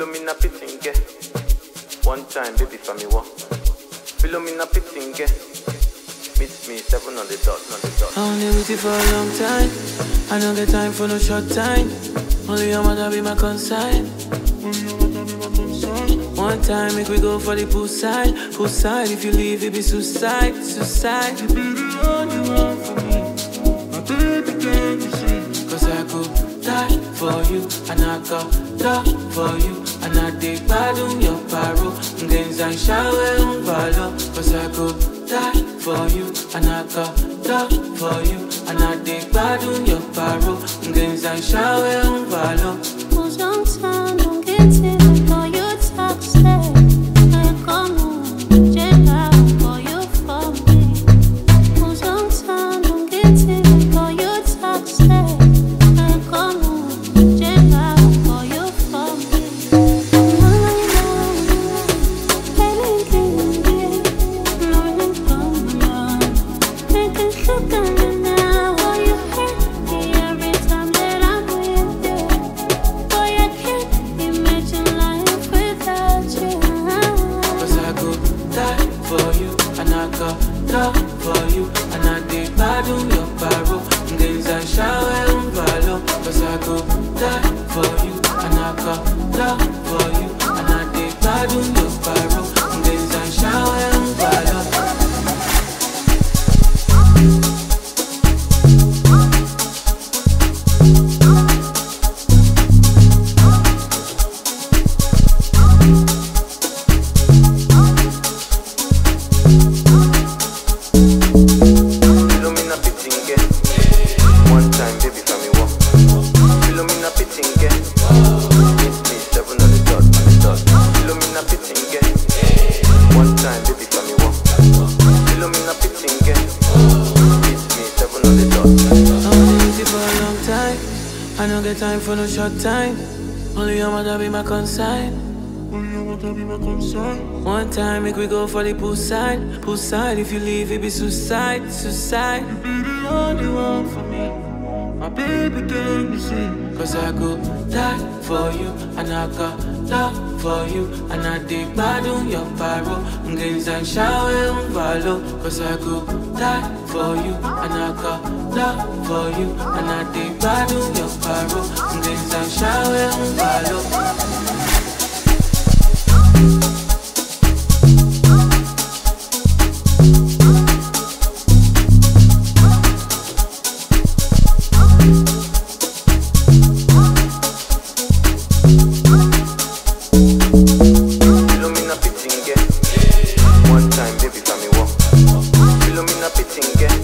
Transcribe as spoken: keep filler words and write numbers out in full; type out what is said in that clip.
Philomena Pittinge. One time, baby, for me, what? Philomena Pittinge. Meet me seven on the dot, on the dot. I only with you for a long time. I don't get time for no short time. Only your mother be my consign. One time, make we go for the poolside. Poolside, if you leave, it be suicide, suicide. You be the only one for me. My baby, can you see? Cause I could die for you, and I got love for you. And I dig bad on your paro. Games and shower on follow. Cause I could die for you, and I got love for you. And I dig bad on your paro. Games and shower on follow. Who's on time, don't get it before you talk, say. I come on, jet out for you for me. Who's on time, don't get it before you talk, say. I come on, jet out for you for me. Love for you, and I dig bad on your paro. Games and shower on follow. Cause I go die for you, and I got love for you. And I dig bad on your paro. Games and shower on follow. I don't get time for no short time. Only your mother be my consign. Only your mother be my consign. One time, make we go for the poolside. Poolside, if you leave, it be suicide, suicide. You be the only one for me. My baby, can you see? Cause I go die for you, and I got love for you. And I dig bad on your paro. Games and shower on follow. Cause I go die for you, and I got love for you. And I dig bad on your paro. Games and shower on follow. One time, baby, for me, walk. Philomena Pittinge.